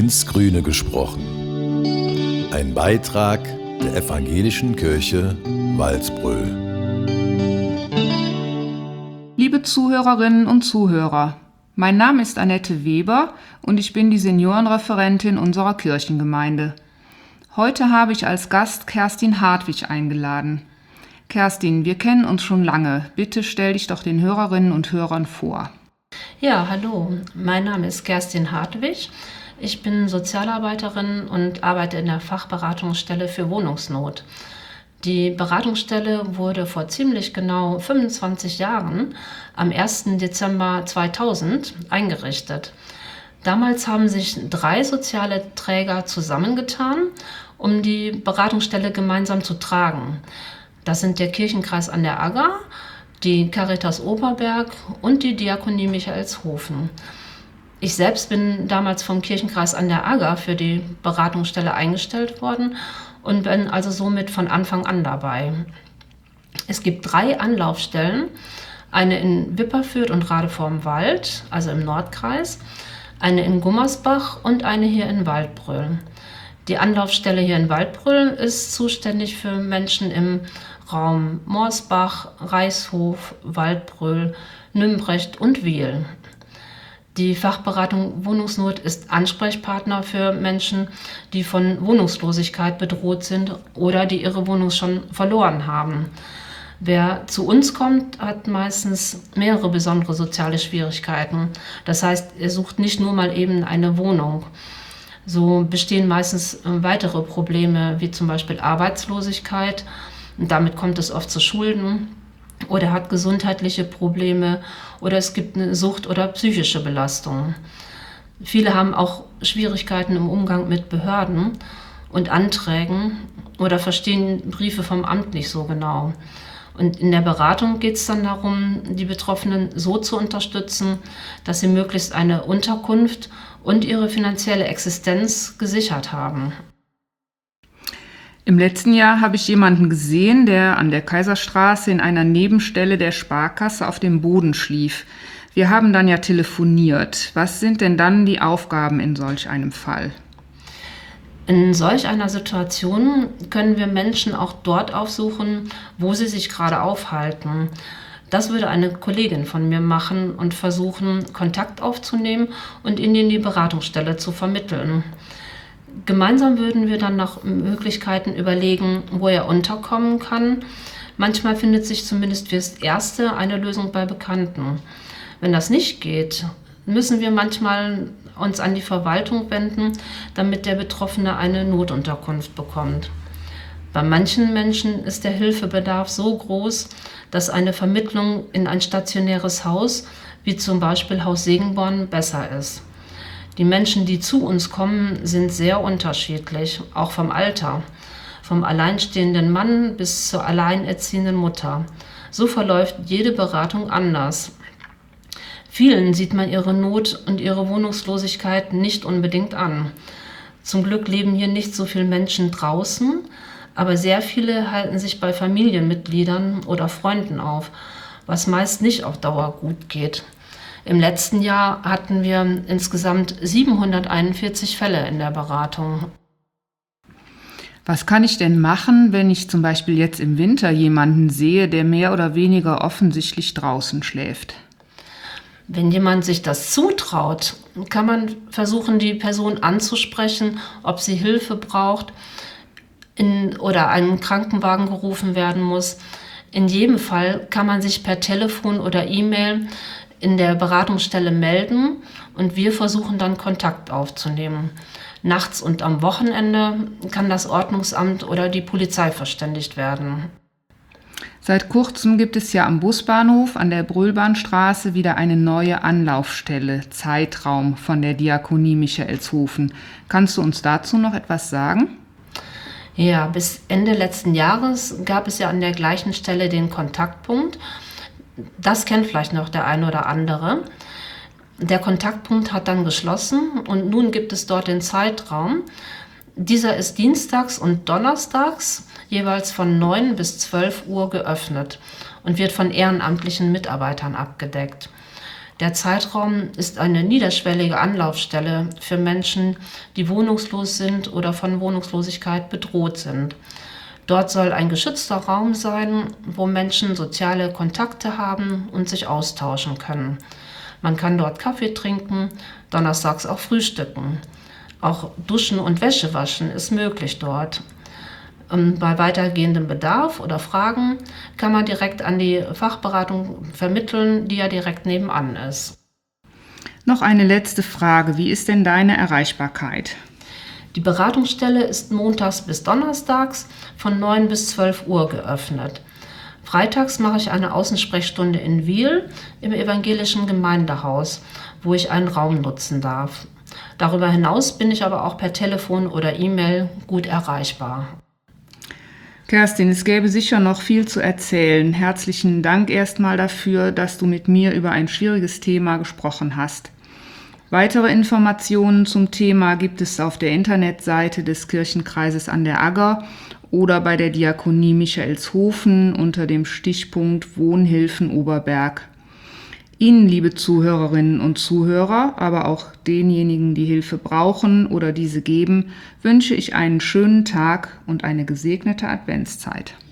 ins Grüne gesprochen. Ein Beitrag der Evangelischen Kirche Walsbröl. Liebe Zuhörerinnen und Zuhörer, mein Name ist Annette Weber und ich bin die Seniorenreferentin unserer Kirchengemeinde. Heute habe ich als Gast Kerstin Hartwig eingeladen. Kerstin, wir kennen uns schon lange. Bitte stell dich doch den Hörerinnen und Hörern vor. Ja, hallo, mein Name ist Kerstin Hartwig. Ich bin Sozialarbeiterin und arbeite in der Fachberatungsstelle für Wohnungsnot. Die Beratungsstelle wurde vor ziemlich genau 25 Jahren, am 1. Dezember 2000, eingerichtet. Damals haben sich 3 soziale Träger zusammengetan, um die Beratungsstelle gemeinsam zu tragen. Das sind der Kirchenkreis an der Agger, die Caritas Oberberg und die Diakonie Michaelshofen. Ich selbst bin damals vom Kirchenkreis an der Agger für die Beratungsstelle eingestellt worden und bin also somit von Anfang an dabei. Es gibt 3 Anlaufstellen, eine in Wipperfürth und Rade vorm Wald, also im Nordkreis, eine in Gummersbach und eine hier in Waldbröl. Die Anlaufstelle hier in Waldbröl ist zuständig für Menschen im Raum Morsbach, Reichshof, Waldbröl, Nümbrecht und Wiel. Die Fachberatung Wohnungsnot ist Ansprechpartner für Menschen, die von Wohnungslosigkeit bedroht sind oder die ihre Wohnung schon verloren haben. Wer zu uns kommt, hat meistens mehrere besondere soziale Schwierigkeiten. Das heißt, er sucht nicht nur mal eben eine Wohnung. So bestehen meistens weitere Probleme, wie zum Beispiel Arbeitslosigkeit. Und damit kommt es oft zu Schulden. Oder er hat gesundheitliche Probleme oder es gibt eine Sucht oder psychische Belastung. Viele haben auch Schwierigkeiten im Umgang mit Behörden und Anträgen oder verstehen Briefe vom Amt nicht so genau. Und in der Beratung geht es dann darum, die Betroffenen so zu unterstützen, dass sie möglichst eine Unterkunft und ihre finanzielle Existenz gesichert haben. Im letzten Jahr habe ich jemanden gesehen, der an der Kaiserstraße in einer Nebenstelle der Sparkasse auf dem Boden schlief. Wir haben dann ja telefoniert. Was sind denn dann die Aufgaben in solch einem Fall? In solch einer Situation können wir Menschen auch dort aufsuchen, wo sie sich gerade aufhalten. Das würde eine Kollegin von mir machen und versuchen, Kontakt aufzunehmen und ihn in die Beratungsstelle zu vermitteln. Gemeinsam würden wir dann nach Möglichkeiten überlegen, wo er unterkommen kann. Manchmal findet sich zumindest fürs Erste eine Lösung bei Bekannten. Wenn das nicht geht, müssen wir manchmal uns an die Verwaltung wenden, damit der Betroffene eine Notunterkunft bekommt. Bei manchen Menschen ist der Hilfebedarf so groß, dass eine Vermittlung in ein stationäres Haus, wie zum Beispiel Haus Segenborn, besser ist. Die Menschen, die zu uns kommen, sind sehr unterschiedlich, auch vom Alter. Vom alleinstehenden Mann bis zur alleinerziehenden Mutter. So verläuft jede Beratung anders. Vielen sieht man ihre Not und ihre Wohnungslosigkeit nicht unbedingt an. Zum Glück leben hier nicht so viele Menschen draußen, aber sehr viele halten sich bei Familienmitgliedern oder Freunden auf, was meist nicht auf Dauer gut geht. Im letzten Jahr hatten wir insgesamt 741 Fälle in der Beratung. Was kann ich denn machen, wenn ich zum Beispiel jetzt im Winter jemanden sehe, der mehr oder weniger offensichtlich draußen schläft? Wenn jemand sich das zutraut, kann man versuchen, die Person anzusprechen, ob sie Hilfe braucht oder ein Krankenwagen gerufen werden muss. In jedem Fall kann man sich per Telefon oder E-Mail in der Beratungsstelle melden und wir versuchen dann Kontakt aufzunehmen. Nachts und am Wochenende kann das Ordnungsamt oder die Polizei verständigt werden. Seit kurzem gibt es ja am Busbahnhof an der Bröhlbahnstraße wieder eine neue Anlaufstelle, Zeitraum von der Diakonie Michaelshofen. Kannst du uns dazu noch etwas sagen? Ja, bis Ende letzten Jahres gab es ja an der gleichen Stelle den Kontaktpunkt. Das kennt vielleicht noch der eine oder andere. Der Kontaktpunkt hat dann geschlossen und nun gibt es dort den Zeitraum. Dieser ist dienstags und donnerstags jeweils von 9 bis 12 Uhr geöffnet und wird von ehrenamtlichen Mitarbeitern abgedeckt. Der Zeitraum ist eine niederschwellige Anlaufstelle für Menschen, die wohnungslos sind oder von Wohnungslosigkeit bedroht sind. Dort soll ein geschützter Raum sein, wo Menschen soziale Kontakte haben und sich austauschen können. Man kann dort Kaffee trinken, donnerstags auch frühstücken. Auch Duschen und Wäsche waschen ist möglich dort. Bei weitergehendem Bedarf oder Fragen kann man direkt an die Fachberatung vermitteln, die ja direkt nebenan ist. Noch eine letzte Frage. Wie ist denn deine Erreichbarkeit? Die Beratungsstelle ist montags bis donnerstags von 9 bis 12 Uhr geöffnet. Freitags mache ich eine Außensprechstunde in Wiel im evangelischen Gemeindehaus, wo ich einen Raum nutzen darf. Darüber hinaus bin ich aber auch per Telefon oder E-Mail gut erreichbar. Kerstin, es gäbe sicher noch viel zu erzählen. Herzlichen Dank erstmal dafür, dass du mit mir über ein schwieriges Thema gesprochen hast. Weitere Informationen zum Thema gibt es auf der Internetseite des Kirchenkreises an der Agger oder bei der Diakonie Michaelshofen unter dem Stichpunkt Wohnhilfen Oberberg. Ihnen, liebe Zuhörerinnen und Zuhörer, aber auch denjenigen, die Hilfe brauchen oder diese geben, wünsche ich einen schönen Tag und eine gesegnete Adventszeit.